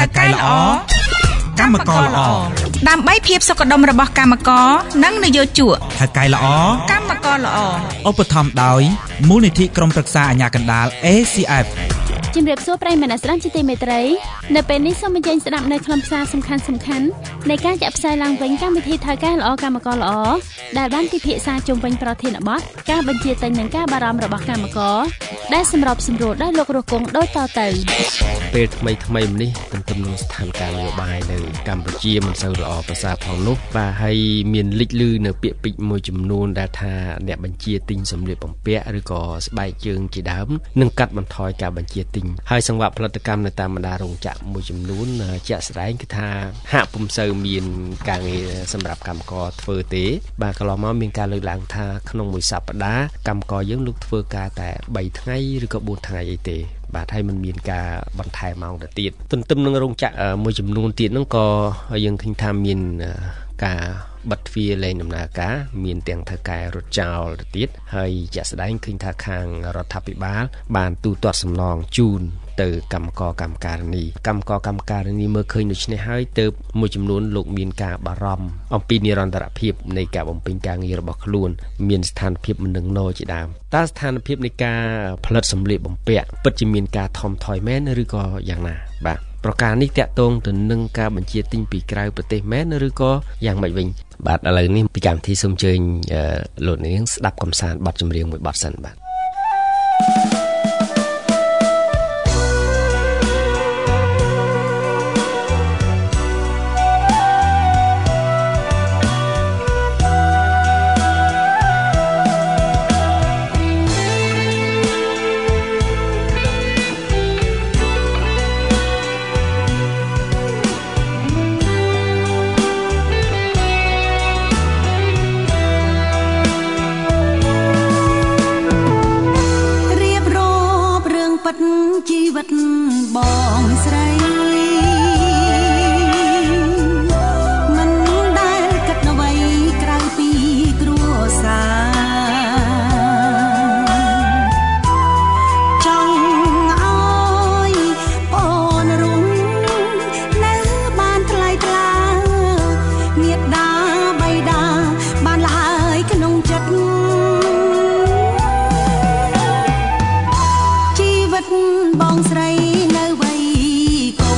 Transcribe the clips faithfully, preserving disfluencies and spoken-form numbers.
កែល្អកម្មករល្អដើម្បីភាពសុខដុមរបស់កម្មករនិងនយោជកថៅកែល្អកម្មករល្អឧបត្ថម្ភដោយមូលនិធិក្រុមប្រឹក្សាអាជ្ញាកណ្ដាល เอ ซี เอฟជំរាបសួរប្រិយមិត្តអ្នកស្ដាប់ជាទីមេត្រីនៅពេលនេះសូមអញ្ជើញស្ដាប់នៅខ្លឹមសារសំខាន់សំខាន់នៃការចាក់ផ្សាយឡើងវិញកម្មវិធីថៅកែល្អកម្មករល្អដែលបានពិភាក្សាជុំវិញប្រធានបទការបញ្ជាទិញនិងការបារម្ភរបស់កម្មករដែលសម្របសម្រួលដោយលោករស់គង់ដូចតទៅពេលថ្មីថ្មីនេះទន្ទឹមនឹងស្ថានភាពនយោបាយនៅកម្ពុជាមិនសូវល្អប្រសើរផងនោះបាទហើយមានលេចលឺនៅពាក្យពេចន៍មួយចំនួនដែលថាអ្នកបញ្ជាទិញសម្លៀកបំពាក់ឬក៏ស្បែកជើងជាដើមនឹងកាត់បន្ថយការបញ្ជាទិញហើយសង្វាក់ផលិតកម្មនៅតាមបណ្ដារោងចក្រមួយចំនួនជាក់ស្ដែងគឺថាហាក់ពុំសូវមានការងារសម្រាប់កម្មករធ្វើទេបាទកន្លងមកមានការលើកឡើងថាក្នុងមួយសប្ដាហ៍កម្មករយើងលោកធ្វើការតែបីថ្ងៃឬក៏បួនថ្ងៃអីទេបាទហើយมันមានការបន្ថែមម៉ោងទៅទៀតទន្ទឹមនឹងរោងចក្រមួយចំនួនទៀតហ្នឹងក៏យើងឃើញថាមានការបិទទ្វារលែងដំណើរការមានទាំងថៅកែរត់ចោលទៅទៀតហើយជាក់ស្ដែងឃើញថាខាងរដ្ឋាភិបាលបានទូទាត់សំណងជូនទៅកម្មករកម្មការិនីកម្មករកម្មការិនីមើលឃើញដូច្នេះហើយទើបមួយចំនួនលោកមានការបារម្ភអំពីនិរន្តរភាពនៃការបំពេញការងាររបស់ខ្លួនមានស្ថានភាពមិននឹងណជាដើមតើស្ថានភាពនៃការផលិតសម្លៀកបំពាក់ពិតជាមានការថមថយមែនឬក៏យ៉ាងណាបាទប្រការនេះតាក់ទងទៅនឹងការបញ្ជាទិញពីក្រៅប្រទេសមែនឬក៏យ៉ាងម៉េចវិញបាទឥឡូវនេះពីកម្មវិធីសូមអញ្ជើញលោកនាងស្ដាប់កំសាន្តបទចម្រៀងមួយបទសិនបាទជីវិតបងស្រីមិនដែលគិតអ្វីក្រៅពីគ្រួសារចង់ឲ្យអូនរុំនៅបានថ្លៃថ្លាមេត្តាបៃតាបានលហើយក្នុងចិត្តបងស្រីនៅវ័យកូ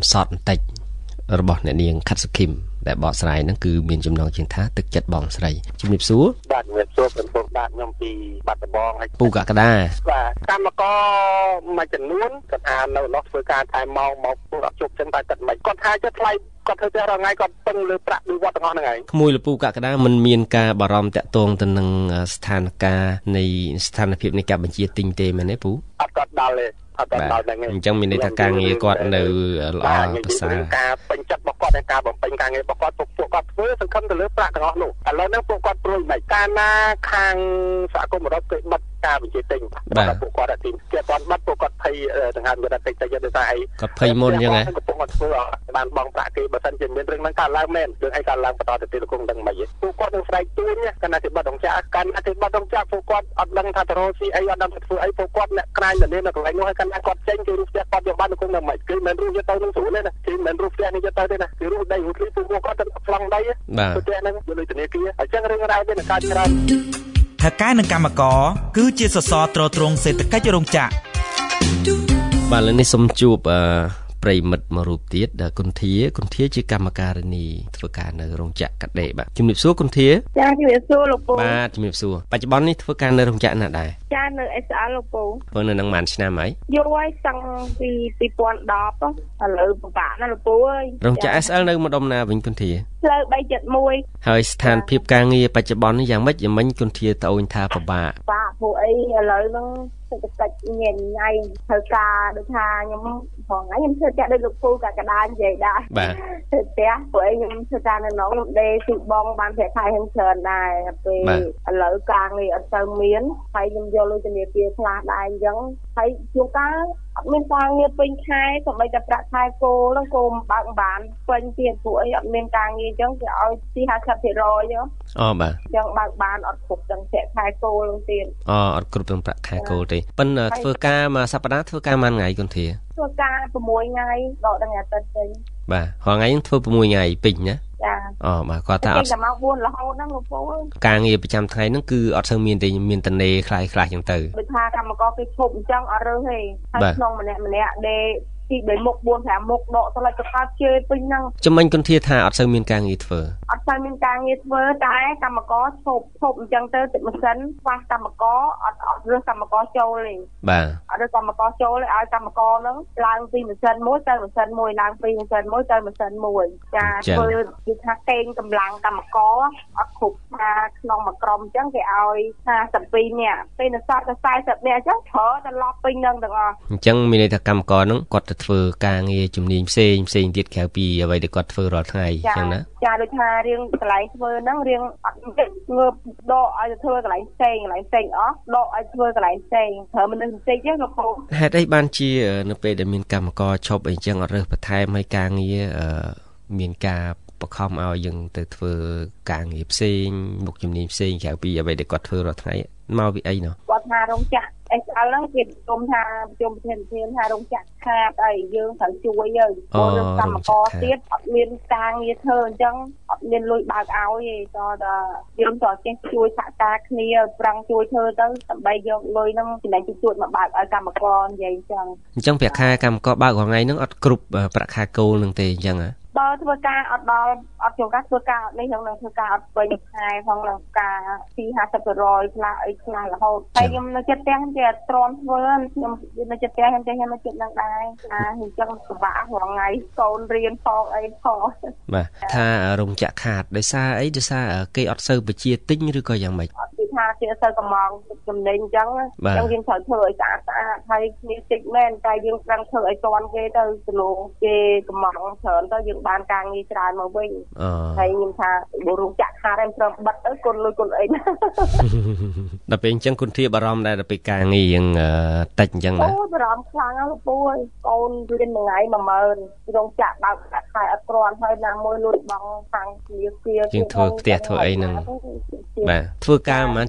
សតបន្តិចរបស់អ្នកនាងខាត់សុខឹមដែលបកស្រាយហ្នឹងគឺមានចំណងជើងថាទឹកចិត្តបងស្រីជំរាបសួរបាទជំរាបសួរបងប្អូនបាទខ្ញុំពីបាត់ដំបងហើយពូកក្តាបាទកម្មករមួយចំនួនគាត់ថានៅនោះធ្វើការថែមមកមកពួកអត់ជប់ចឹងតែគាត់មិនគាត់ថាចិត្តថ្លៃគាត់ធ្វើតែរងថ្ងៃគាត់ពឹងលើប្រាក់ពីវត្តទាំងអស់ហ្នឹងហើយក្មួយលពូកក្តាមិនមានការបារម្ភតាក់ទងទៅនឹងស្ថានភាពនៃស្ថានភាពនៃការបញ្ជាទិញទេមែនទេពូអត់គាត់ដល់ទេអត់ដល់ហ្នឹងអញ្ចឹងមានន័យថាការងារគាត់នៅល្អប្រសើរការពេញចិត្តរបស់គាត់និងការបំពេញការងាររបស់គាត់ពួកគាត់ធ្វើសង្ឃឹមទៅលើប្រាក់ទាំងអស់នោះឥឡូវហ្នឹងពួកគាត់ព្រួយមិនកាលណាខាងសហគមន៍អឺរ៉ុបគេបិទការបញ្ជាទិញបាទពួកគាត់ទីគេគាត់បិទពួកគាត់ភ័យដង្ហើមគាត់តិចតិចទៅតែអីគាត់ភ័យមុនអញ្ចឹងហ៎ពួកគាត់ធ្វើបានបងប្រាក់គេបើសិនជាមានរឿងហ្នឹងកើតឡើងមែនរឿងអីកើតឡើងបន្តទៅទីលោកគង់ដឹងមិនពួកគាត់នឹងស្រែកទួញកាលណាគេបិទដងចាក់កាលណាគេបិទដងចាក់ពួកគាត់អត់ដឹងថាទៅរកស៊ីអីអត់ដឹងថាធ្វើអីពួកគាត់អ្នកក្រាញ់នៅនៅកន្លែងនោះហើយកាលណាគាត់ចេញគេរੂផ្ទះគាត់យកបានលោកគង់ដឹងមិនគឺមិនរੂយកទៅនឹងស្រួលទេណាគឺមិនរੂផ្ទះនេះយកទៅទេណាគឺរੂដីរੂទីពួកគាត់ទៅប្លង់ដីផ្ទះហ្នឹងយកលុយធនាគារអញ្ចឹងរឿងរ៉ាវវានឹងកើតច្រើនថៅកែនិងកម្មករគឺជាសសរទ្រទ្រង់សេដ្ឋកិច្ចរោងចក្របាទលើនេះសូមជួបអឺប្រិមិត្តមួយរូបទៀតគុនធាគុនធាជាកម្មការិនីធ្វើការនៅរោងចក្រកាត់ដេរបាទជំរាបសួរគុនធាចាជំរាបសួរលោកពូបាទជំរាបសួរបច្ចុប្បន្ននេះធ្វើការនៅរោងចក្រណាដែរចានៅ អេស អែល លោកពូធ្វើនៅនឹងប៉ុន្មានឆ្នាំហើយយូរហើយតាំងពីពីរពាន់ដប់ឥឡូវពិបាកណាស់លោកពូអើយរោងចក្រ អេស អែល នៅម្ដុំណាវិញគុនធាផ្លូវបីចិត្តមួយហើយស្ថានភាពការងារបច្ចុប្បន្ននេះយ៉ាងម៉េចយ៉ាងម៉េចគុនធាត្អូញថាពិបាកពិបាកពួកអីឥឡូវហ្នឹងសេដ្ឋកិច្ចញ៉ៃញ៉ៃធ្វើការដូចថាខ្ញុំផងខ្ញុំធ្វើតែដូចលោកពូកាកដានិយាយដែរបាទធ្វើតែពួកអីខ្ញុំធ្វើការនៅក្នុងដេស៊ីបងបានប្រាក់ខែហ្នឹងច្រើនដែរពេលឥឡូវការងារអត់ទៅមានហើយខ្ញុំយកលុយធនាគារខ្លះដែរអញ្ចឹងហើយជួនកាលអត់មានការងារពេញខែសូម្បីតែប្រាក់ខែគោហ្នឹងគោបើកបានពេញទៀតពួកអីអត់មានការងារអញ្ចឹងគេឲ្យទី ห้าสิบเปอร์เซ็นต์អូបាទអញ្ចឹងបើកបានអត់គ្រប់ទាំងប្រាក់ខែគោហ្នឹងទៀតអូអត់គ្រប់ទាំងប្រាក់ខែគោទេប៉ិនធ្វើការមួយសប្តាហ៍ធ្វើការប៉ុន្មានថ្ងៃគុនធាធ្វើការ6ថ្ងៃដកដល់អាទិត្យវិញបាទរាល់ថ្ងៃហ្នឹងធ្វើ6ថ្ងៃពេញណាចាអូបាទគាត់ថាអត់តែមកបួនរហូតហ្នឹងលោកពូការងារប្រចាំថ្ងៃហ្នឹងគឺអត់សូវមានទេមានតនេខ្លះខ្លះចឹងទៅដូចថាកម្មករគេឈប់អញ្ចឹងអត់រើសទេហើយក្នុងម្នាក់ម្នាក់ដេទីបីមុខបួនប្រាំមុខដកស្លេចទៅកើតជេរពេញហ្នឹងចំណេញគុនធាថាអត់សូវមានការងារធ្វើអត់សូវមានការងារធ្វើតែកម្មករឈប់ឈប់អញ្ចឹងទៅទឹកម៉ាស៊ីនខ្វះកម្មករអត់អត់រើសកម្មករចូលទេបាទអត់រើសកម្មករចូលទេឲ្យកម្មករហ្នឹងឡើងពីម៉ាស៊ីនមួយទៅម៉ាស៊ីនមួយឡើងពីម៉ាស៊ីនមួយទៅម៉ាស៊ីនមួយចាធ្វើគឺថាកេងកម្លាំងកម្មករអត់គ្រប់ថាក្នុងមួយក្រុមអញ្ចឹងគេឲ្យห้าสิบពីរនាក់ពេលនៅសល់តែสี่สิบនាក់អញ្ចឹងប្រើតែឡប់ពេញនឹងទាំងអស់អញ្ចឹងមានន័យថាកម្មករហ្នឹងគាត់ទៅធ្វើការងារជំនាញផ្សេងផ្សេងទៀតក្រៅពីអ្វីដែលគាត់ធ្វើរាល់ថ្ងៃអញ្ចឹងណាចាដូចថារៀងកន្លែងធ្វើហ្នឹងរៀងអត់ងើបដកឲ្យទៅធ្វើកន្លែងផ្សេងកន្លែងផ្សេងអស់ដកឲ្យធ្វើកន្លែងផ្សេងត្រូវមនុស្សបន្តិចទេលោកគ្រូហេតុអីបានជានៅពេលដែលមានកម្មករឈប់អីចឹងអត់រើសបន្ថែមឲ្យការងារមានការបខំឲ្យយើងទៅធ្វើការងារផ្សេងមុខជំនាញផ្សេងក្រៅពីអ្វីដែលគាត់ធ្វើរាល់ថ្ងៃមកពីអីណោះគាត់ថារោងចក្រ អេស អែល ហ្នឹងគេគុំថាប្រជុំប្រធានធានថារោងចក្រខាតអីយើងត្រូវជួយយើងព្រោះរឿងកម្មករទៀតអត់មានការងារធ្វើអញ្ចឹងអត់មានលុយបើកឲ្យទេតើយើងត្រូវចេះជួយសហការគ្នាប្រឹងជួយធ្វើទៅដើម្បីយកលុយហ្នឹងចំណេញតិចតួចមកបើកឲ្យកម្មករនិយាយអញ្ចឹងអញ្ចឹងប្រាក់ខែកម្មករបើករាល់ថ្ងៃហ្នឹងអត់គ្រប់ប្រាក់ខែគោលហ្នឹងទេអញ្ចឹងហ៎បើធ្វើការអត់ដល់អត់ចូលការធ្វើការនេះហ្នឹងនឹងធ្វើការអត់ពេញខែផងនឹងការពី ห้าสิบเปอร์เซ็นต์ ខ្លះអីខ្លះរហូតហើយខ្ញុំនៅចិត្តផ្ទះគេអត់ទ្រាំធ្វើខ្ញុំនៅចិត្តផ្ទះខ្ញុំចេះខ្ញុំនៅចិត្តនឹងដែរអាអញ្ចឹងពិបាករាល់ថ្ងៃកូនរៀនផងអីផងបាទថារោងចក្រខាតដោយសារអីដោយសារគេអត់សូវបញ្ជាទិញឬក៏យ៉ាងម៉េចអត់គឺថាគេសូវកំងចំណេញអញ្ចឹងអញ្ចឹងយើងត្រូវធ្វើឲ្យស្អាតស្អាតហើយគ្នាតិចមែនតែយើងប្រឹងធ្វើឲ្យទាន់គេទៅទលោគេកំងច្រើនទៅយើងបានការងារច្រើនមកវិញហើយខ្ញុំថារោងចក្រខាតឯងព្រមបិទទៅគុណលុយគុណអីដល់ពេលអញ្ចឹងគុណធាបារម្ភដែរដល់ពេលការងារយើងតិចអញ្ចឹងណាអូបារម្ភខ្លាំងណាស់លោកពូអើយកូនរៀនមួយថ្ងៃមួយម៉ឺនរោងចក្របើកខែអត់គ្រាន់ហើយណាមួយលុយបងខាងគ្នាkia ជាងធ្វើផ្ទះធ្វើអីហ្នឹងបាទធ្វើការប្រហែល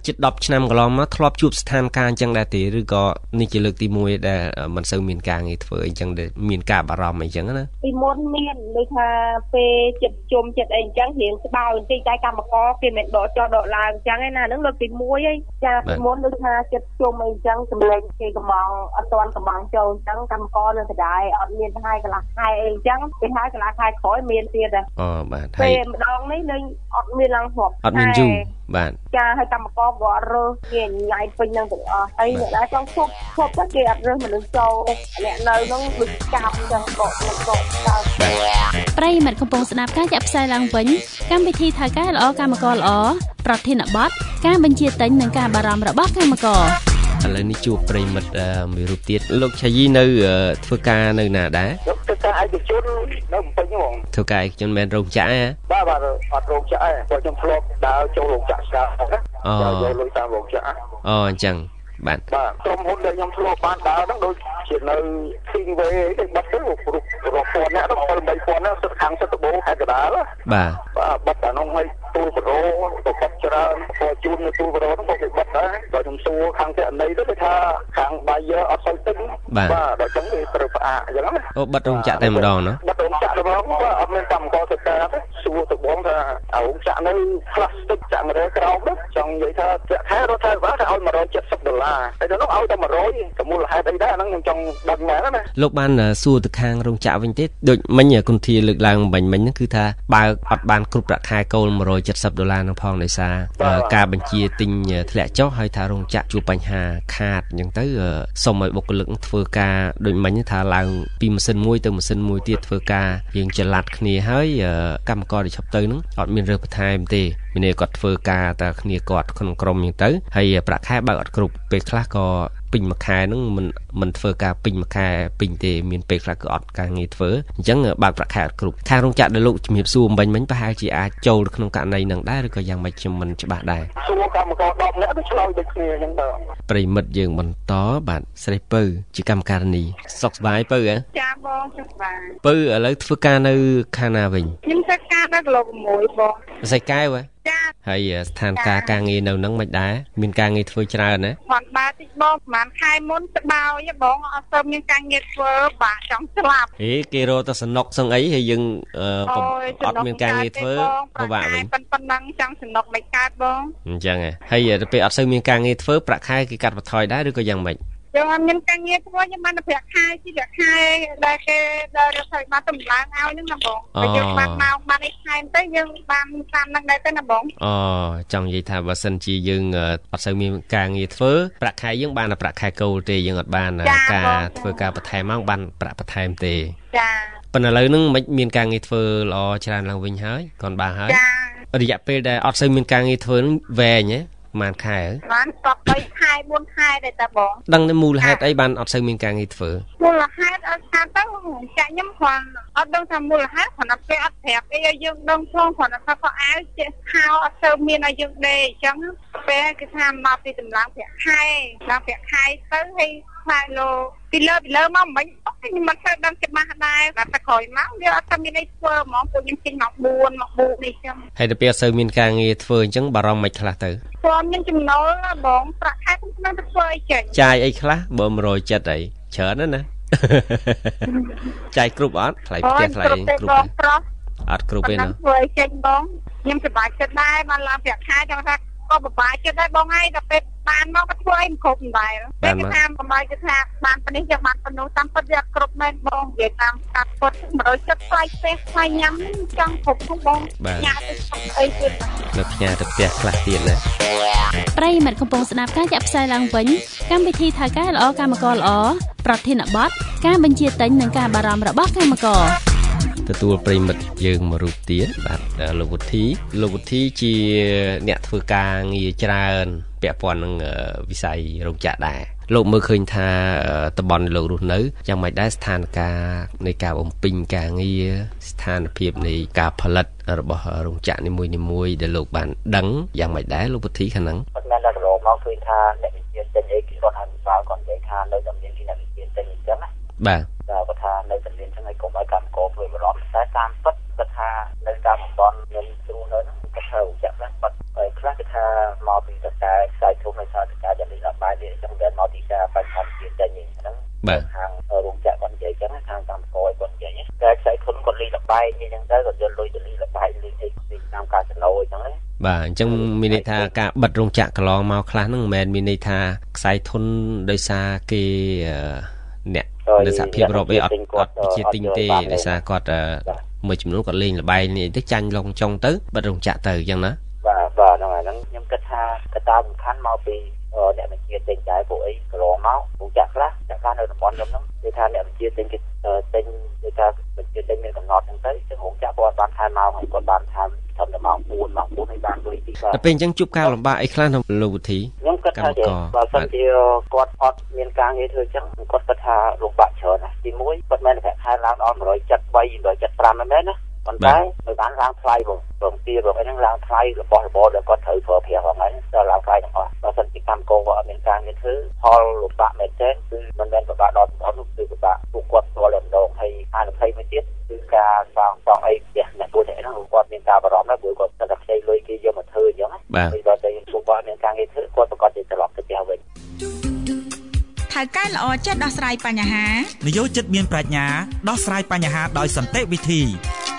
ជិត10ឆ្នាំកន្លងមកធ្លាប់ជួបស្ថានភាពអញ្ចឹងដែរទេឬក៏នេះជាលើកទីមួយដែលមិនសូវមានការងារធ្វើអីចឹងដែលមានការបារម្ភអីចឹងណាពីមុនមានដូចថាពេលចិត្តជុំចិត្តអីអញ្ចឹងរៀងស្បើបន្តិចតែកម្មករគេមិនដកចុះដកឡើងអញ្ចឹងឯណាហ្នឹងលើកទីមួយឯងចាពីមុនដូចថាចិត្តជុំអីអញ្ចឹងសម្លេងគេកំងអត់ទាន់កំងចូលអញ្ចឹងកម្មករនៅដដែលអត់មានថ្ងៃកន្លះខែអីអញ្ចឹងពេលហើយកន្លះខែក្រោយមានទៀតដែរអូបាទហើយពេលម្ដងនេះនឹងអត់មានឡើងរាប់អត់មានយូរបាទចាហើយកម្មករក៏អត់រើសគេញ៉ៃពេញនឹងទាំងអស់ហើយអ្នកដែលចង់ឈប់ឈប់ទៅគេអត់រើសមនុស្សចូលអ្នកនៅនឹងដូចចាប់ចឹងកកកកដល់ប្រិយមិត្តកំពុងស្ដាប់ការចាក់ផ្សាយឡើងវិញកម្មវិធីថៅកែល្អកម្មករល្អប្រធានបទការបញ្ជាទិញនិងការបារម្ភរបស់កម្មករឥឡូវនេះជួបប្រិយមិត្តមួយរូបទៀតលោកឆាយីនៅធ្វើការនៅណាដែរធ្វើការឯកជននៅភ្នំពេញហ្មងធ្វើការឯកជនមិនរោងចក្រហ៎បាទបាទអត់រោងចក្រទេព្រោះខ្ញុំធ្លាប់ដើរចូលរោងចក្រស្កាណាអូយកលុយតាមរោងចក្រអូអញ្ចឹងបាទបាទក្រុមហ៊ុនដែលខ្ញុំធ្លាប់បានដើរហ្នឹងដូចជានៅ Singway ឯងបាត់ទៅរាប់ពាន់អ្នកដល់bảyពាន់អ្នកសិតខាងសិតដបខេត្តកណ្ដាលបាទបាទបាត់តែនោះឲ្យទូលបរោទៅបាត់ច្រើនពណ៌ជូននៅទូលបរោហ្នឹងក៏គេបាត់ដែរដល់ខ្ញុំសួរខាងតែណីទៅគេថាខាងបាយអត់សូវទិញបាទដល់ចឹងគេត្រូវផ្អាកអញ្ចឹងណាអូបាត់រោងចក្រតែម្ដងណាបាត់រោងចក្រតែម្ដងបាទអត់មានកម្មករធ្វើការទេសួរទៅបងថារោងចក្រនៅផ្លាស្ទិកចាក់មរេក្រោមនោះចង់និយាយថាប្រាក់ខែរដ្ឋាភិបាលថាឲ្យmột trăm七mươiដុល្លារហើយទៅនោះឲ្យតែmột trămតែមូលហេតុអីដែរហ្នឹងខ្ញុំចង់ដឹងមែនណាលោកបានសួរទៅខាងរោងចក្រវិញទេដូចមិញគុណធាលើកឡើងមិញមិញហ្នឹងគឺថាបើអត់បានគ្រប់ប្រាក់ខែគោលmột trăm七mươiដុល្លារនឹងផងដោយសារការបញ្ជាទិញធ្លាក់ចុះហើយថារោងចក្រជួបបញ្ហាខាតអញ្ចឹងទៅសុំឲ្យបុគ្គលិកធ្វើការដូចមិញថាឡើងពីម៉ាស៊ីនមួយទៅម៉ាស៊ីនមួយទៀតធ្វើការយើងចល័តគ្នាហើយកម្មករដែលឈប់ទៅហ្នឹងអត់មានរើសបន្ថែមទេមានន័យគាត់ធ្វើការតែគ្នាគាត់ក្នុងក្រុមអញ្ចឹងទៅហើយប្រាក់ខែបើអត់គ្រប់ពេលខ្លះក៏ពេញមួយខែហ្នឹងមិនមិនធ្វើការពេញមួយខែពេញទេមានពេលខ្លះក៏អត់ការងារធ្វើអញ្ចឹងបើប្រាក់ខែអត់គ្រប់ខាងរោងចក្រដែលលោកជំរាបសួរមិញមិញប្រហែលជាអាចចូលក្នុងករណីហ្នឹងដែរឬក៏យ៉ាងម៉េចខ្ញុំមិនច្បាស់ដែរសួរកម្មករដប់អ្នកទៅឆ្លើយដូចគ្នាអញ្ចឹងទៅប្រិមិត្តយើងបន្តបាទស្រីពៅជាកម្មការិនីសុខសប្បាយពៅហ៎ចាបងសុខសប្បាយពៅឥឡូវធ្វើការនៅខាងណាវិញខ្ញុំធ្វើការនៅគីឡូមួយបងសៃកែវហ៎ហើយស្ថានភាពការងារនៅហ្នឹងមិនដែរមានការងារធ្វើច្រើនណាមិនបាទតិចបងប្រហែលខែមុនស្បោយបងអត់ទៅមានការងារធ្វើបាទចង់ស្លាប់ហេគេរកទៅសំណុកសឹងអីហើយយើងអត់មានការងារធ្វើពិបាកវិញប៉ុណ្ណឹងចង់សំណុកមិនកើតបងអញ្ចឹងហើយទៅពេលអត់សូវមានការងារធ្វើប្រាក់ខែគេកាត់បន្ថយដែរឬក៏យ៉ាងម៉េចយើងអត់មានការងារធ្វើយើងបានតែប្រាក់ខែជាប្រាក់ខែដែលគេដែលរដ្ឋាភិបាលតម្លើងឲ្យហ្នឹងណាបងតែយើងបានមកបានឯខែទៅយើងបានតាមហ្នឹងដែរទៅណាបងអូចង់និយាយថាបើសិនជាយើងអត់សូវមានការងារធ្វើប្រាក់ខែយើងបានតែប្រាក់ខែគោលទេយើងអត់បានការធ្វើការបន្ថែមមកបានប្រាក់បន្ថែមទេចាប៉ុន្តែឥឡូវហ្នឹងមិនមានការងារធ្វើល្អច្រើនឡើងវិញហើយcònបានហើយរយៈពេលដែលអត់សូវមានការងារធ្វើហ្នឹងវែងហ៎បានខែបានស្បបីខែបួនខែដែរតាបងដឹងនៅមូលហេតុអីបានអត់សូវមានការងារធ្វើមូលហេតុអត់ថាទៅចាក់ខ្ញុំគ្រាន់អត់ដឹងថាមូលហេតុគ្រាន់តែពេលអត់ប្រាប់អីឲ្យយើងដឹងផងគ្រាន់តែថាក៏អាវចេះហៅអត់ទៅមានឲ្យយើងដេកអញ្ចឹងពេលគេថាមកពីតម្លើងប្រាក់ខែដល់ប្រាក់ខែទៅឲ្យខ្លាចលោពីលើពីលើមកមិនខ្ញុំមិនសូវដឹងច្បាស់ដែរតែក្រោយមកវាអត់ទៅមានអីធ្វើហ្មងពួកខ្ញុំចេញមកបួនមកបួននេះចឹងហើយទៅពេលអត់សូវមានការងារធ្វើអញ្ចឹងបារម្ភមិនខ្លះទៅព្រមមានចំណូលបងប្រាក់ខែខ្ញុំមិនទៅធ្វើអីចេញចាយអីខ្លះបើmột trăm七mươiអីច្រើនណាស់ណាចាយគ្រប់អត់ថ្លៃផ្ទះថ្លៃគ្រប់អត់គ្រប់ទេណាធ្វើអីចេញបងខ្ញុំសប្បាយចិត្តដែរបានឡើងប្រាក់ខែចង់ថាក៏ពិបាកចិត្តដែរបងហើយដល់ពេលបានមកក៏ធ្វើអីមិនគ្រប់ដែរពេលគេថាប្រហែលគេថាបានប៉ុណ្នេះយ៉ាងបានប៉ុណ្នោះតាមពិតវាគ្រប់មែនបងនិយាយតាមកាត់ពុតmột trăm七mươiថ្លៃផ្ទះថ្លៃញ៉ាំចង់គ្រប់ផងបងញ៉ាំទៅអីទៀតនៅផ្ញើទៅផ្ទះខ្លះទៀតណាប្រិយមិត្តកំពុងស្ដាប់ការចាក់ផ្សាយឡើងវិញកម្មវិធីថៅកែល្អកម្មករល្អប្រធានបទការបញ្ជាទិញនិងការបារម្ភរបស់កម្មករទទួលប្រិមិត្តយើងមួយរូបទៀតបាទលោកវុធីលោកវុធីជាអ្នកធ្វើការងារច្រើនពាក់ព័ន្ធនឹងវិស័យរោងចក្រដែរលោកមើលឃើញថាតំបន់លោករស់នៅយ៉ាងម៉េចដែរស្ថានភាពនៃការបំពេញការងារស្ថានភាពនៃការផលិតរបស់រោងចក្រនីមួយៗដែលលោកបានដឹងយ៉ាងម៉េចដែរលោកវុធីខាងហ្នឹងប៉ុន្តែដល់រកមកឃើញថាអ្នកវិទ្យាទិញអីគេគាត់ឲ្យស្វាគាត់និយាយថានៅតែមានអ្នកវិទ្យាទិញអញ្ចឹងណាបាទតែគាត់ថានៅតែមានចឹងឲ្យកុំឲ្យកម្មករធ្វើបារម្ភតែតាមពិតគាត់ថានៅតាមតំបន់ខ្ញុំស្រួលនៅហ្នឹងគាត់ថារោងចក្រខ្លះគាត់ហើយខ្លះគេថាមកពីតតែខ្សែមិនមកទីការបញ្ហាជាចេញហ្នឹងបាទខាងរោងចក្រគាត់និយាយចឹងខាងកម្មករគាត់និយាយតែខ្សែធនគាត់លីលបែកអញ្ចឹងទៅគាត់យកលុយទៅលីលបែកលីអីតាមកាស៊ីណូអញ្ចឹងណាបាទអញ្ចឹងមានន័យថាការបិទរោងចក្រកន្លងមកខ្លះហ្នឹងមិនមែនមានន័យថាខ្សែធនដោយសារគេអ្នកនៅសហភាពអឺរ៉ុបអីអត់អត់ជាទិញទេដោយសារគាត់មួយចំនួនគាត់លេងលបែងនេះទៅចាញ់ឡុងចុងទៅបិទរោងចក្រទៅអញ្ចឹងណាបាទបាទហ្នឹងហើយហ្នឹងខ្ញុំគិតថាកត្តាសំខាន់មកពីអ្នកបញ្ជាទិញដែរពួកអីកន្លងមករោងចក្រខ្លះចាក់ខ្លះនៅតំបន់ខ្ញុំហ្នឹងគេថាអ្នកបញ្ជាទិញគេទិញគេថាបញ្ជាទិញមានកំណត់ហ្នឹងទៅចឹងរោងចក្រគាត់បានថែមម៉ោងហើយគាត់បានថែមត្រឹមតែម៉ោងបួនម៉ោងបួនឲ្យបានលុយទីបាទតែពេលអញ្ចឹងជួបការលំបាកអីខ្លះនៅលោកវិធីខ្ញុំគិតថាបើសិនជាគាត់អត់មានការងារធ្វើចឹងគាត់គិតថាលំបាកច្រើនណាស់ទីមួយគាត់មិនតែខែឡើងដល់one seventy-three one seventy-fiveមែនទេណាប៉ុន្តែនៅបានឡើងថ្លៃបងព្រមទីរកអីហ្នឹងឡើងថ្លៃរបស់របរដែលគាត់ត្រូវប្រើប្រាស់ហ្នឹងហើយដល់ឡើងថ្លៃទាំងអស់បើសិនជាកម្មករគាត់អត់មានការងារធ្វើផលលំបាកមែនទេគឺមិនមែនពិបាកដល់ទាំងអស់នោះគឺពិបាកពួកគាត់ស្គាល់តែម្ដងហើយអានិស័យមួយទៀតគឺការសងសងអីផ្ទះអ្នកពួកនេះហ្នឹងគាត់មានការបារម្ភណាស់ព្រោះគាត់តែតែខ្ចីលុយគេយកមកធ្វើអញ្ចឹងណាហើយដល់តែពួកគាត់មានការងារធ្វើគាត់ប្រកាសជាត្រឡប់ទៅផ្ទះវិញថៅកែល្អចិត្តដោះស្រាយបញ្ហានយោជិតមានប្រាជ្ញាដោះស្រាយបញ្ហាដោយសន្តិវិធី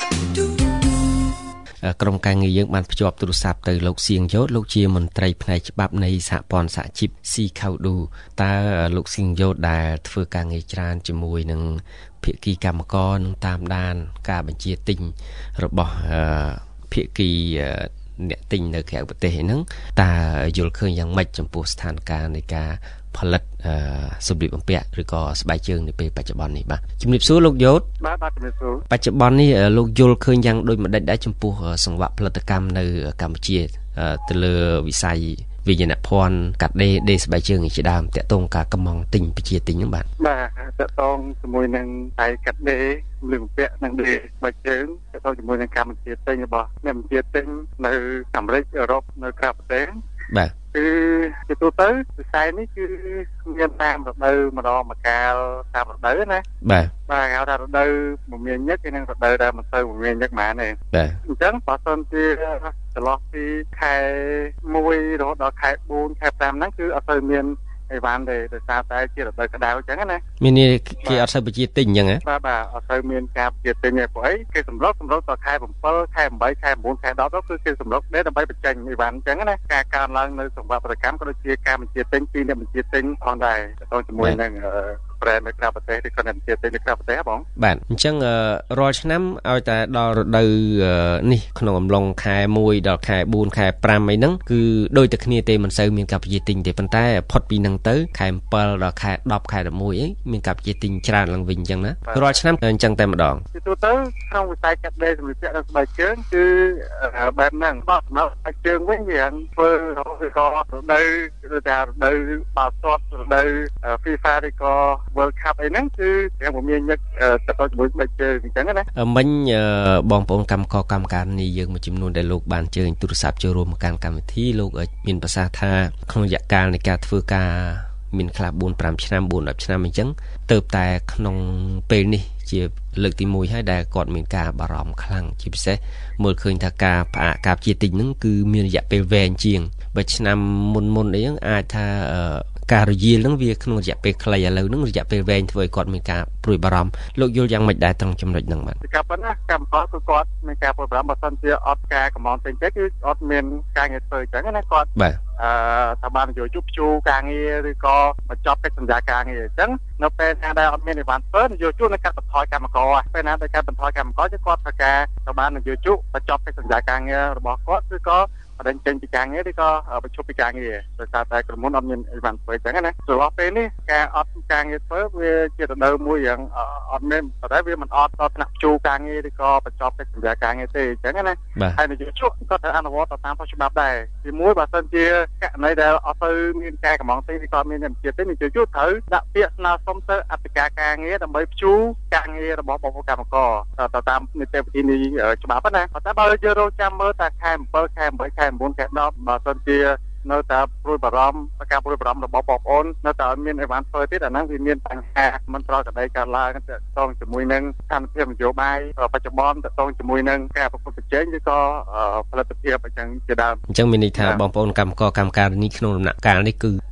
ក្រុមការងារយើងបានភ្ជាប់ទូរស័ព្ទទៅលោកសៀងយោតលោកជាមន្ត្រីផ្នែកច្បាប់នៃសហព័ន្ធសហជីព ស៊ី ខៅឌូ តើលោកសៀងយោតដែលធ្វើការងារច្រើនជាមួយនឹងភាគីកម្មករនឹងតាមដានការបញ្ជាទិញរបស់ភាគីអ្នកទិញនៅក្រៅប្រទេសហ្នឹងតើយល់ឃើញយ៉ាងម៉េចចំពោះស្ថានភាពនៃការផលិតសម្លៀកបំពាក់ឬក៏ស្បែកជើងនៅពេលបច្ចុប្បន្ននេះបាទជំរាបសួរលោកយោតបាទបាទជំរាបសួរបច្ចុប្បន្ននេះលោកយល់ឃើញយ៉ាងដូចម្ដេចដែរចំពោះសង្វាក់ផលិតកម្មនៅកម្ពុជាទៅលើវិស័យវិញ្ញាណភ័ណ្ឌកាត់ដេរដេរស្បែកជើងជាដើមតាក់ទងការកម្មងទិញប្រជាទិញហ្នឹងបាទបាទតាក់ទងជាមួយនឹងដៃកាត់ដេរសម្លៀកបំពាក់និងដេរស្បែកជើងតាក់ទងជាមួយនឹងកម្មជាទិញរបស់អ្នកជាទិញនៅអាមេរិកអឺរ៉ុបនៅក្រៅប្រទេសបាទគឺជាទូទៅវិស័យនេះគឺមានតាមរដូវម្ដងម្កាលតាមរដូវណាបាទបាទគេហៅថារដូវមមាញឹកនិងរដូវដែលមិនសូវមមាញឹកហ្មងទេបាទអញ្ចឹងបើសិនជាចន្លោះពីខែមួយរហូតដល់ខែfourខែfiveហ្នឹងគឺអត់សូវមានអីវ៉ាន់ទេដោយសារតែជារដូវក្តៅអញ្ចឹងណាមាននេះគេអត់សូវប្រជាទិញអញ្ចឹងហ៎បាទបាទអត់សូវមានការប្រជាទិញទេព្រោះអីគេសម្រុកសម្រុកដល់ខែsevenខែeightខែnineខែtenទៅគឺគេសម្រុកដែរដើម្បីបញ្ចេញអីវ៉ាន់អញ្ចឹងណាការកើនឡើងនៅសង្វាក់ផលិតកម្មក៏ដូចជាការបញ្ជាទិញពីអ្នកបញ្ជាទិញផងដែរទៅជាមួយនឹងប្រែនៅក្រៅប្រទេសឬក៏អ្នកបញ្ជាទិញនៅក្រៅប្រទេសបងបាទអញ្ចឹងរាល់ឆ្នាំឲ្យតែដល់រដូវនេះក្នុងអំឡុងខែoneដល់ខែfourខែfiveអីហ្នឹងគឺដូចតែគ្នាទេមិនសូវមានការប្រជាទិញទេប៉ុន្តែផុតពីហ្នឹងទៅខែsevenដល់ខែtenខែelevenអីមានការប្រជាទិញច្រើនឡើងវិញអញ្ចឹងណារាល់ឆ្នាំអញ្ចឹងតែម្ដងពីទូទៅក្នុងវិស័យកាត់ដេរសម្លៀកបំពាក់និងស្បែកជើងគឺបែបហ្នឹងបើសម្រាប់ស្បែកជើងវិញវាធ្វើរហូតដល់រដូវឬថារដូវបាល់ទាត់រដូវ FIFA ឬក៏World Cup អីហ្នឹងគឺយ៉ាងមមាញឹកទៅដល់ជាមួយស្បែកជើងអញ្ចឹងណាមិញបងប្អូនកម្មករកម្មការនេះយើងមួយចំនួនដែលលោកបានជើញទូរស័ព្ទចូលរួមមកកាន់កម្មវិធីលោកមានប្រសាសន៍ថាក្នុងរយៈកាលនៃការធ្វើការមានខ្លះfour fiveឆ្នាំfour tenឆ្នាំអញ្ចឹងទៅតែក្នុងពេលនេះជាលើកទីoneហើយដែលគាត់មានការបារម្ភខ្លាំងជាពិសេសមើលឃើញថាការផ្អាកការជាទិញហ្នឹងគឺមានរយៈពេលវែងជាងបើឆ្នាំមុនមុនអីហ្នឹងអាចថាការរយាលហ្នឹងវាក្នុងរយៈពេលខ្លីឥឡូវហ្នឹងរយៈពេលវែងធ្វើឲ្យគាត់មានការព្រួយបារម្ភលោកយល់យ៉ាងម៉េចដែរត្រង់ចំណុចហ្នឹងបាទការប៉ុណ្ណាកម្មករគឺគាត់មានការព្រួយបារម្ភបើសិនជាអត់ការកំងទិញទេគឺអត់មានការងារធ្វើអញ្ចឹងណាគាត់បាទអឺថាបានយកជប់ជួការងារឬក៏បញ្ចប់កិច្ចសន្យាការងារអញ្ចឹងនៅពេលណាដែលអត់មានអីវ៉ាន់ធ្វើយកជួនឹងកាត់បន្ថយកម្មករពេលណាដែលកាត់បន្ថយកម្មករគឺគាត់ធ្វើការទៅបានយកជប់បញ្ចប់កិច្ចសន្យាការងាររបស់គាត់ឬក៏បដិចេញពីការងារឬក៏បញ្ឈប់ពីការងារដោយសារតែក្រុមហ៊ុនអត់មានអីវ៉ាន់ធ្វើអញ្ចឹងណាទៅដល់ពេលនេះការអត់ការងារធ្វើវាជារដូវមួយយ៉ាងអត់មានតែវាមិនអត់ដល់ថ្នាក់ជួការងារឬក៏បញ្ចប់កិច្ចសន្យាការងារទេអញ្ចឹងណាហើយនយោជកក៏ត្រូវអនុវត្តតាមច្បាប់ដែរទីមួយបើសិនជាករណីដែលអត់ទៅមានការកំងទិញឬក៏មានអ្នកជាតិទេនយោជកត្រូវដាក់ពាក្យស្នើសុំទៅអធិការការងារដើម្បីព្យួរការងាររបស់បងប្អូនកម្មករទៅតាមនីតិវិធីនេះច្បាប់ណាតែបើយើងរកចាំមើលតែខែsevenខែeightខែnineខែtenបើសិនជានៅតែព្រួយបារម្ភការព្រួយបារម្ភរបស់បងប្អូននៅតែអត់មានអីវ៉ាន់ធ្វើទៀតអាហ្នឹងវាមានបញ្ហាមិនប្រក្រតីកើតឡើងទាក់ទងជាមួយនឹងស្ថានភាពនយោបាយបច្ចុប្បន្នទាក់ទងជាមួយនឹងការប្រកួតប្រជែងឬក៏ផលិតភាពអញ្ចឹងជាដើមអញ្ចឹងមានន័យថាបងប្អូនកម្មករកម្មការនេះក្នុងដំណាក់កាលនេះគឺ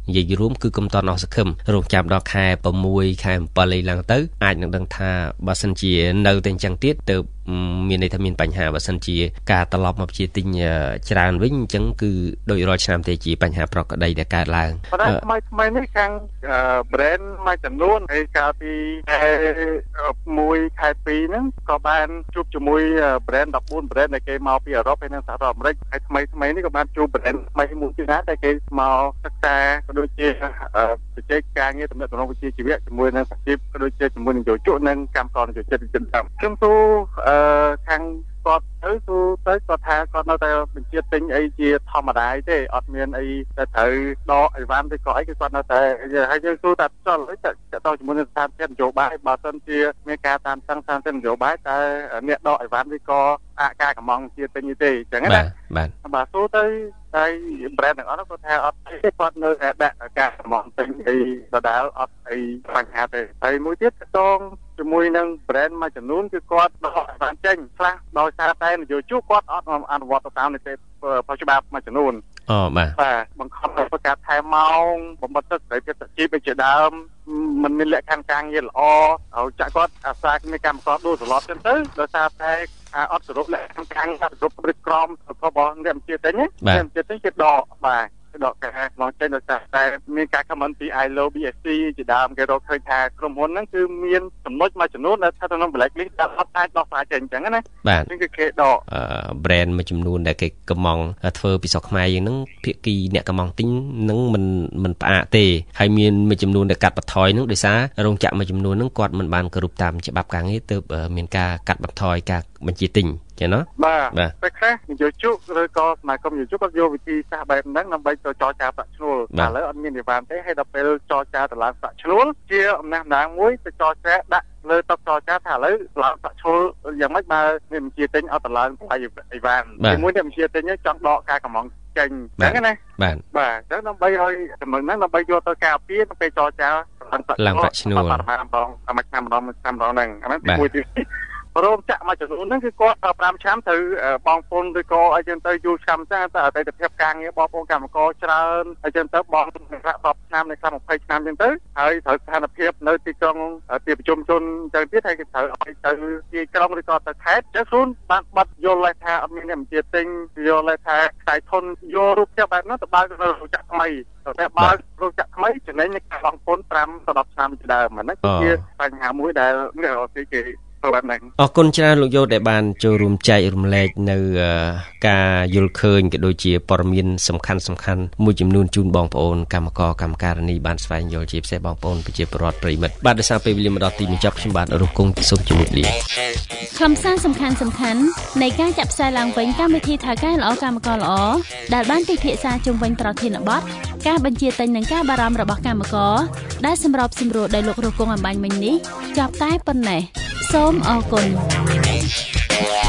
និយាយរួមគឺកុំតន់អស់សង្ឃឹមរងចាំដល់ខែ6ខែ7ឡើងទៅអាចនឹងដឹងថាបើសិនជានៅតែអញ្ចឹងទៀតទៅមានន័យថាមានបញ្ហាបើសិនជាការត្រឡប់មកជាទិញច្រើនវិញអញ្ចឹងគឺដូចរាល់ឆ្នាំទេជាបញ្ហាប្រកដីដែលកើតឡើងប៉ុន្តែថ្មីថ្មីនេះខាង brand មួយចំនួនហើយកាលពីខែ1ខែ2ហ្នឹងក៏បានជួបជាមួយ brand ដប់បួន brand ដែលគេមកពីអឺរ៉ុបហើយនិងសហរដ្ឋអាមេរិកហើយថ្មីថ្មីនេះក៏បានជួប brand ថ្មីមួយទៀតដែរតែគេមកសិក្សាក៏ដូចជាបច្ចេកការងារទំនាក់ទំនងវិជ្ជាជីវៈជាមួយនឹងសហជីពក៏ដូចជាជាមួយនឹងយោជកនិងកម្មករនយោជិតចិនតាមខ្ញុំទូខាងគាត់ទៅទូទៅគាត់ថាគាត់នៅតែបញ្ជាទិញអីជាធម្មតាទេអត់មានអីតែត្រូវដកអីវ៉ាន់ឬក៏អីគឺគាត់នៅតែហើយយើងទូតែចុះទៅទៅជាមួយនឹងស្ថានភាពនយោបាយបើសិនជាមានការតាមតាំងស្ថានភាពនយោបាយតែអ្នកដកអីវ៉ាន់ឬក៏អាការកំងជាទិញទេអញ្ចឹងណាបាទបាទទូទៅតែ brand ទាំងអស់នោះគាត់ថាអត់ទេគាត់នៅតែដាក់ការកំងទិញអីដដែលអត់អីបញ្ហាទេហើយមួយទៀតតងជាមួយនឹង brand មួយចំនួនគឺគាត់ដកអីវ៉ាន់ចេញខ្លះដោយសារតែនយោជកគាត់អត់អនុវត្តទៅតាមនីតិបច្ចុប្បន្នមួយចំនួនអូបាទបាទបង្ខំឲ្យប្រកាសថែម៉ោងបំបត្តិទឹកសេរីភាពជីវជាដើមមិនមានលក្ខខណ្ឌការងារល្អហើយចាក់គាត់អាសាមានកម្មករដួលត្រឡប់ចឹងទៅដោយសារតែអត់សរុបលក្ខខណ្ឌការងារសរុបព្រឹកក្រមរបស់អ្នកបញ្ជាទិញណាអ្នកបញ្ជាទិញគេដកបាទដកការឡងចេញដោយសារតែមានការ comment ពី I L O B S C ជាដើមគេរកឃើញថាក្រុមហ៊ុនហ្នឹងគឺមានចំណុចមួយចំនួនដែលស្ថិតក្នុង blacklist ដែលអត់អាចដោះស្រាយចេញអញ្ចឹងណាហ្នឹងគឺគេដក brand មួយចំនួនដែលគេកំងធ្វើពីស្រុកខ្មែរយើងហ្នឹងភាគីអ្នកកំងទិញហ្នឹងមិនមិនផ្អាកទេហើយមានមួយចំនួនដែលកាត់បន្ថយហ្នឹងដោយសាររោងចក្រមួយចំនួនហ្នឹងគាត់មិនបានគោរពតាមច្បាប់ការងារទើបមានការកាត់បន្ថយការបញ្ជាទិញចឹងណាបាទតែខ្លះនយោជកឬក៏សមាគមនយោជកគាត់យកវិធីសាស្ត្របែបហ្នឹងដើម្បីទៅចរចាប្រាក់ឈ្នួលតែឥឡូវអត់មានវិវាទទេហើយដល់ពេលចរចាតម្លើងប្រាក់ឈ្នួលជាអំណះម្ដងមួយទៅចរចាដាក់លើតុចរចាថាឥឡូវឡើងប្រាក់ឈ្នួលយ៉ាងម៉េចបើមានបញ្ជាទិញអត់តម្លើងថ្លៃអីវ៉ាន់ជាមួយនឹងបញ្ជាទិញចង់ដកការកំងចេញអញ្ចឹងណាបាទបាទអញ្ចឹងដើម្បីឲ្យចំណុចហ្នឹងដើម្បីយកទៅការពារទៅពេលចរចាឡើងប្រាក់ឈ្នួលបាទម្ដងមួយឆ្នាំម្ដងមួយឆ្នាំម្ដងហ្នឹងអាហ្នឹងមួយទៀតរោងចក្រមួយចំនួនហ្នឹងគឺគាត់ប្រាំឆ្នាំទៅបងប្អូនឬក៏អីចឹងទៅយូរឆ្នាំចាតែអតីតភាពការងារបងប្អូនកម្មករច្រើនអីចឹងទៅបងប្រាក់ដប់ឆ្នាំនៅឆ្នាំ20ឆ្នាំចឹងទៅហើយត្រូវស្ថានភាពនៅទីក្រុងទីប្រជុំជនចឹងទៀតហើយគេត្រូវឲ្យទៅទីក្រុងឬក៏ទៅខេត្តចឹងខ្លួនបានបាត់យល់លេខថាអត់មានអ្នកបញ្ជាទិញយល់លេខថាខ្សែធនយករូបភាពបែបហ្នឹងទៅបើករោងចក្រថ្មីតែបើករោងចក្រថ្មីចំណេញនៃការបងប្អូន5ដល់10ឆ្នាំពីដើមហ្នឹងគឺជាបញ្ហាមួយដែលអ្នករកស៊ីគេអរគុណច្រើនលោកយោដែលបានចូលរួមចែករំលែកនៅការយល់ឃើញក៏ដូចជាព័ត៌មានសំខាន់សំខាន់មួយចំនួនជូនបងប្អូនកម្មករកម្មការិនីបានស្វែងយល់ជាពិសេសបងប្អូនប្រជាពលរដ្ឋប្រិមិត្តបាទដោយសារពេលវេលាមកដល់ទីបញ្ចប់ខ្ញុំបាទរស់គង់សូមជម្រាបលាខ្លឹមសារសំខាន់សំខាន់នៃការចាក់ផ្សាយឡើងវិញកម្មវិធីថៅកែល្អកម្មករល្អដែលបានពិភាក្សាជុំវិញប្រធានបទការបញ្ជាទិញនិងការបារម្ភរបស់កម្មករដែលសម្របសម្រួលដោយលោករស់គង់អំបញ្ញមិញនេះចប់តែប៉ុណ្ណេះសូមអរគុណ